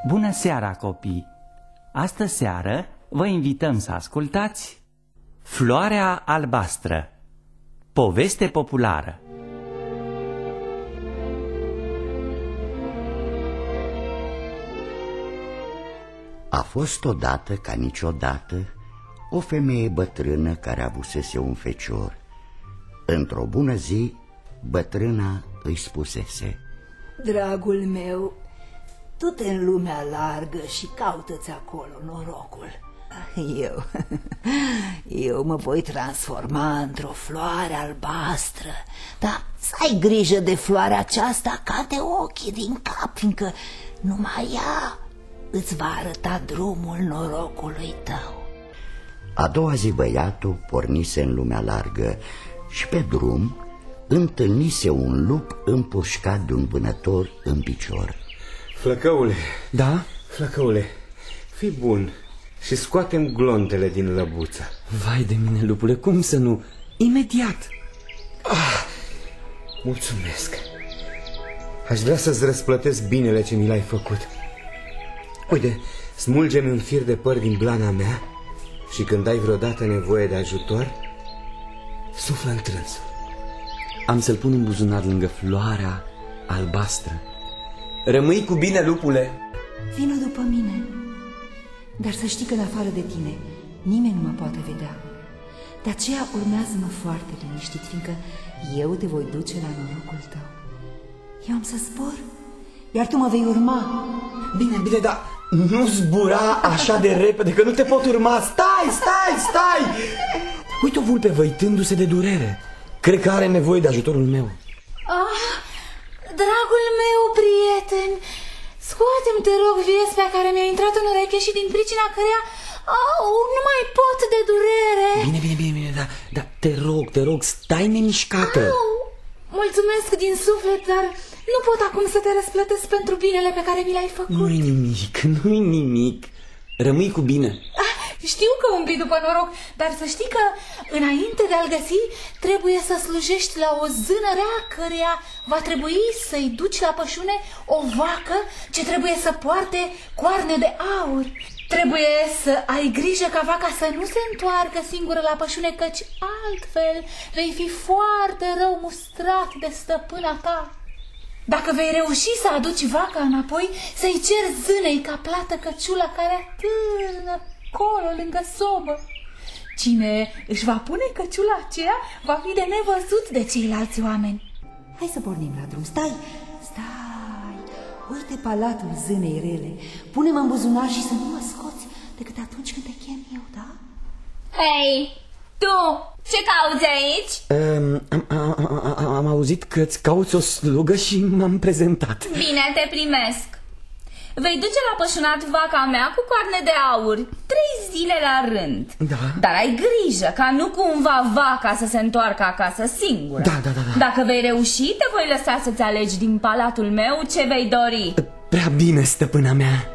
Bună seara, copii! Astă seară vă invităm să ascultați Floarea albastră, poveste populară. A fost odată ca niciodată o femeie bătrână care avusese un fecior. Într-o bună zi, bătrâna îi spusese: Dragul meu, du-te în lumea largă și caută-ți acolo norocul. Eu mă voi transforma într-o floare albastră, dar să ai grijă de floarea aceasta ca de ochii din cap, fiindcă numai ea îți va arăta drumul norocului tău. A doua zi băiatul pornise în lumea largă și pe drum întâlnise un lup împușcat de un vânător în picior. Flăcăule. Da? Flăcăule, fii bun și scoatem glontele din lăbuță. Vai de mine, lupule, cum să nu? Imediat. Mulțumesc. Aș vrea să-ți răsplătesc binele ce mi l-ai făcut. Uite, smulge-mi un fir de păr din blana mea și când ai vreodată nevoie de ajutor, suflă în trânsul. Am să-l pun în buzunar lângă floarea albastră. Rămâi cu bine, lupule. Vino după mine, dar să știi că în afară de tine nimeni nu mă poate vedea. De aceea urmează-mă foarte liniștit, fiindcă eu te voi duce la norocul tău. Eu am să zbor, iar tu mă vei urma. Bine, bine, dar nu zbura așa de repede, că nu te pot urma. Stai! Uite o vulpe văitându-se de durere. Cred că are nevoie de ajutorul meu. Dragul meu prieten, scoate-mi, te rog, viestea care mi-a intrat în ureche și din pricina căreia nu mai pot de durere. Bine, dar te rog, stai nemișcată. Mulțumesc din suflet, dar nu pot acum să te răsplătesc pentru binele pe care mi l-ai făcut. Nu-i nimic. Rămâi cu bine. Știu că umbli după noroc, dar să știi că înainte de a-l găsi trebuie să slujești la o zână rea căreia va trebui să-i duci la pășune o vacă ce trebuie să poarte coarne de aur. Trebuie să ai grijă ca vaca să nu se întoarcă singură la pășune, căci altfel vei fi foarte rău mustrat de stăpâna ta. Dacă vei reuși să aduci vaca înapoi, să-i ceri zânei ca plată căciula care atârnă acolo lângă sobă. Cine își va pune căciula aceea va fi de nevăzut de ceilalți oameni. Hai să pornim la drum, stai. Uite palatul zânei rele. Pune-mă în buzunar și să nu mă scoți decât atunci când te chem eu, da? Hei, tu, ce cauți aici? Am auzit că îți cauți o slugă și m-am prezentat. Bine, te primesc. Vei duce la pășunat vaca mea cu coarne de aur 3 zile la rând. Da. Dar ai grijă ca nu cumva vaca să se întoarcă acasă singură. Da. Dacă vei reuși, te voi lăsa să-ți alegi din palatul meu ce vei dori. Prea bine, stăpâna mea.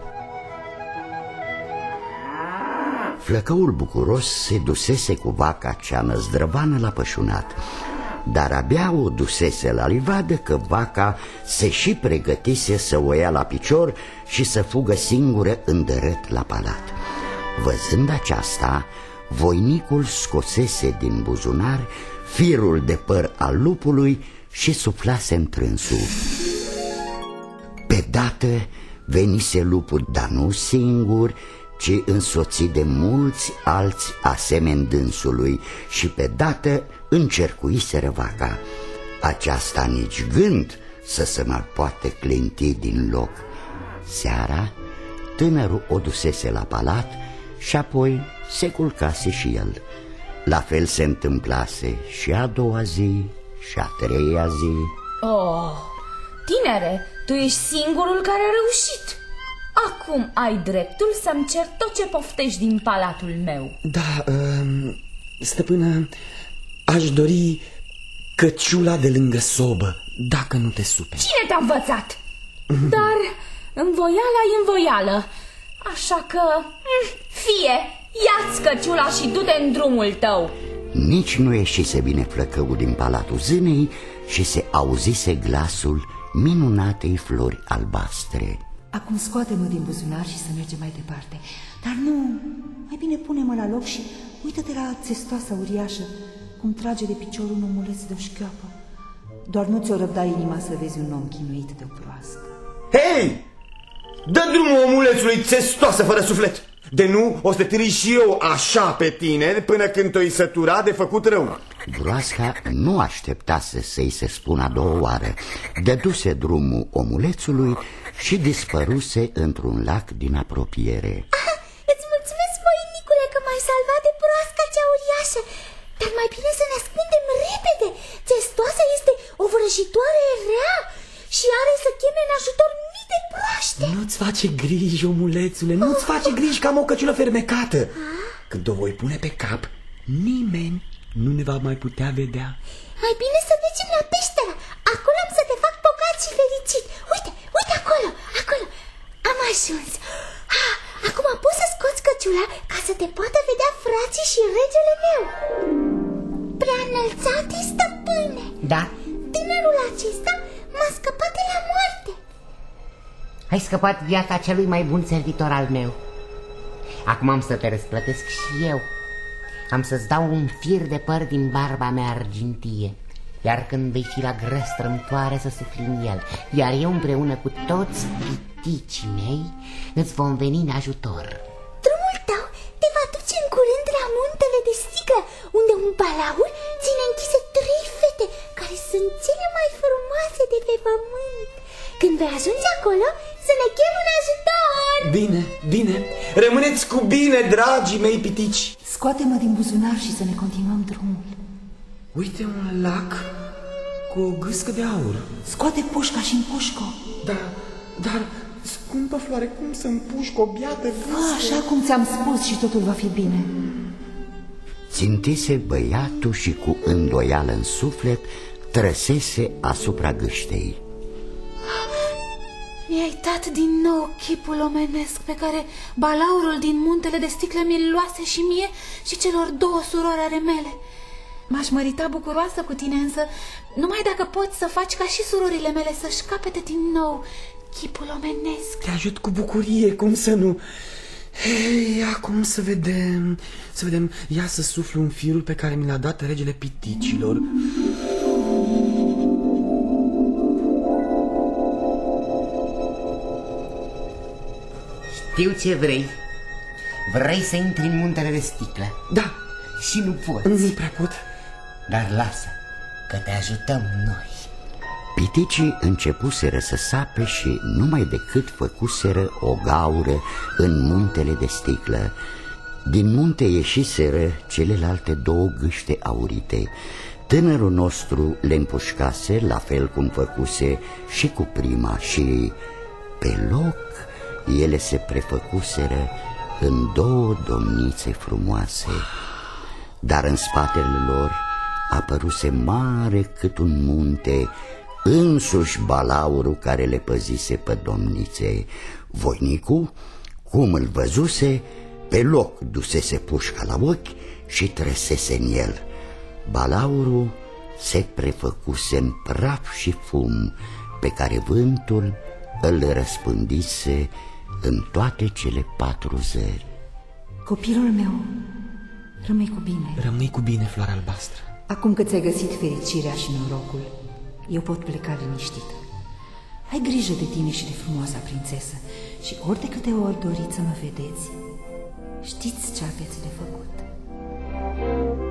Flăcăul bucuros se dusese cu vaca cea năzdrăvană la pășunat, dar abia o dusese la livadă că vaca se și pregătise să o ia la picior și să fugă singură îndărât la palat. Văzând aceasta, voinicul scosese din buzunar firul de păr al lupului și suflase în trânsul. Pe dată venise lupul, dar nu singur, ci însoțit de mulți alți asemeni dânsului, și pe dată încercuiseră vaca. Aceasta nici gând să se mai poate clinti din loc. Seara, tânărul o dusese la palat și apoi se culcase și el. La fel se întâmplase și a doua zi și a treia zi. Oh, tinere, tu ești singurul care a reușit. Acum ai dreptul să-mi cer tot ce poftești din palatul meu. Da, stăpână, aș dori căciula de lângă sobă, dacă nu te superi. Cine te-a învățat? Dar învoiala e învoială. Așa că, fie, ia-ți căciula și du-te în drumul tău. Nici nu ieșise bine flăcăul din palatul zânei și se auzise glasul minunatei flori albastre. Acum scoate-mă din buzunar și să mergem mai departe. Dar nu, mai bine pune-mă la loc și uită-te la țestoasa uriașă, cum trage de picior un omuleț de o șchioapă. Doar nu ți-o răbda inima să vezi un om chinuit de o proastă. Hei! Dă drumul omulețului țestoasă fără suflet! De nu, o să te târâi și eu așa pe tine până când te-o sătura de făcut rău. Broasca nu așteptase să-i se spună a doua oară. Dăduse drumul omulețului și dispăruse într-un lac din apropiere. Îți mulțumesc, voinicule, că m-ai salvat de broasca cea uriașă. Dar mai bine să ne ascundem repede. Țestoasa este o vrăjitoare rea și are să cheme în ajutor mii de proaște. Nu-ți face griji, omulețule, nu-ți face griji că am o căciulă fermecată. Când o voi pune pe cap, nimeni nu ne va mai putea vedea. Mai bine să mergem la peșteră. Acolo am să te fac bogat și fericit. Uite, uite acolo, acolo. Am ajuns. Acum poți să scoți căciula ca să te poată vedea frații și regele meu. Prea înălțate, stăpâne. Da? Tânărul acesta m-a scăpat de la moarte. Ai scăpat viața celui mai bun servitor al meu. Acum am să te răsplătesc și eu. Am să-ți dau un fir de păr din barba mea argintie, iar când vei fi la gră strâmtoare să sufli în el, iar eu împreună cu toți piticii mei îți vom veni în ajutor. Drumul tău te va duce în curând la muntele de sticlă, unde un balaur ține închise 3 fete, care sunt cele mai frumoase de pe pământ. Când vei ajunge acolo, să ne chem în ajutor! Bine, bine, rămâneți cu bine, dragii mei pitici. Scoate-mă din buzunar și să ne continuăm drumul. Uite un lac cu o gâscă de aur. Scoate pușca și împușcă-o. Dar, scumpă floare, cum să împușc o biată gâscă? Așa cum ți-am spus și totul va fi bine. Țintise băiatul și cu îndoială în suflet trăsese asupra gâștei. Mi-ai dat din nou chipul omenesc pe care balaurul din muntele de sticlă mi-l luase și mie și celor 2 surori ale mele. M-aș mărita bucuroasă cu tine, însă numai dacă poți să faci ca și surorile mele să-și capete din nou chipul omenesc. Te ajut cu bucurie, cum să nu? Hei, acum să vedem, ia să suflu un firul pe care mi l-a dat regele piticilor. Știu ce vrei. Vrei să intri în muntele de sticlă. Da. Și nu poți. Nu prea pot. Dar lasă, că te ajutăm noi. Piticii începuseră să sape și numai decât făcuseră o gaură în muntele de sticlă. Din munte ieșiseră celelalte 2 gâște aurite. Tânărul nostru le împușcase, la fel cum făcuse și cu prima, și pe loc ele se prefăcuseră în 2 domnițe frumoase. Dar în spatele lor apăruse mare cât un munte însuși balaurul care le păzise pe domnițe. Voinicul, cum îl văzuse, pe loc dusese pușca la ochi și trăsese în el. Balaurul se prefăcuse în praf și fum pe care vântul îl răspândise în toate cele 4 zări. Copilul meu, rămâi cu bine. Rămâi cu bine, floarea albastră. Acum că ți-ai găsit fericirea și norocul, eu pot pleca liniștită. Ai grijă de tine și de frumoasa prințesă și ori de câte ori doriți să mă vedeți, știți ce aveți de făcut.